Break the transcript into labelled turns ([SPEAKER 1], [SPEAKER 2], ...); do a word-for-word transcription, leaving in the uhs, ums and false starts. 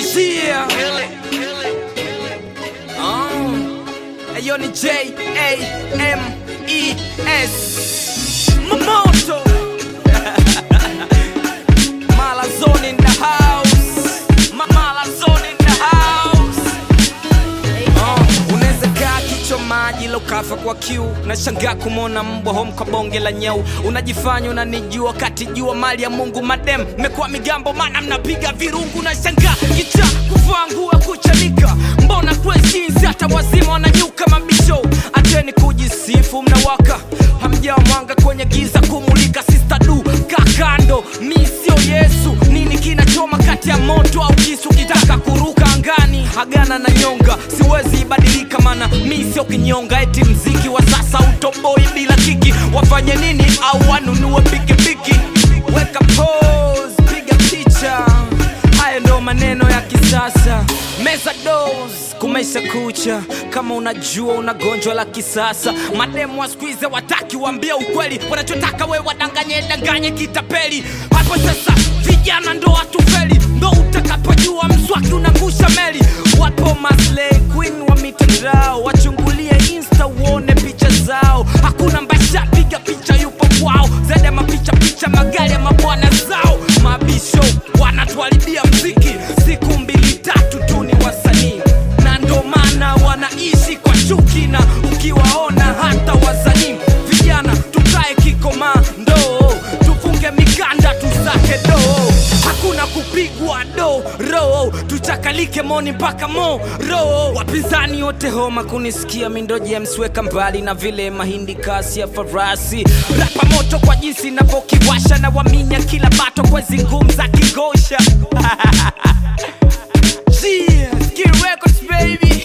[SPEAKER 1] Yeah. Oh. Ayo ni J A M E S Momoto. Malazone in the house. Ma Malazone in the house. Oh. Unaweza kaa kichwa maji lokafa kwa kiu. Unashangaa kumona mbwa home kwa bonge la nyau. Unajifanya unanijua kati jua mali ya Mungu. Madem mmekuwa migambo mana mnapiga virungu. Unashangaa kicha kuvaa nguo kuchanika. Mbona questions hata wazima wananyuka mabisho. Ateni kujisifu mnawaka. Hamjao mwanga kwenye giza kumulika. Sister du kakando mi sio Yesu. Nini kinachoma kati ya moto au kisu kitaka kuruka angani. Agana na nyonga siwezi ibadilika mana mi sio kinyonga. Eti mziki wa sasa utoboi bila kiki. Wafanye nini au wanunue pikipiki. Weka pose piga picha. Haya ndo maneno ya kisasa. Meza dose kumesha kucha. Kama unajua unagonjwa la kisasa. Mademu wa squeeze wataki waambia ukweli. Wanachotaka we wadanganye danganye kitapeli. Hapo sasa vijana ndo watufeli. Ndo utakapojua mswaki unangusha meli. Wapo maslay queen wa mitandao. Wachungulie insta uone picha zao. Hakuna mbasha piga picha yupo kwao. Zaidi mapicha picha magari ya mabwana zao. Mabisho wanatuharibia mziki. Siku mbili tatu tu ni wasanii. Na ndo maana wanaishi kwa chuki. Na ukiwaona hata wasanii. Vijana tukae kikomando. Tufunge mikanda tusake do. Hakuna kupigwa do ro. Tuchakalike moni mpaka mo ro. Wapinzani wote homa kunisikia. Mindo James weka mbali na vile mahindi kasi ya farasi. Rapa moto kwa jinsi na vokiwasha. Na waminya kila bato kwa zingum za kigosha. Yeah, Skill Records baby.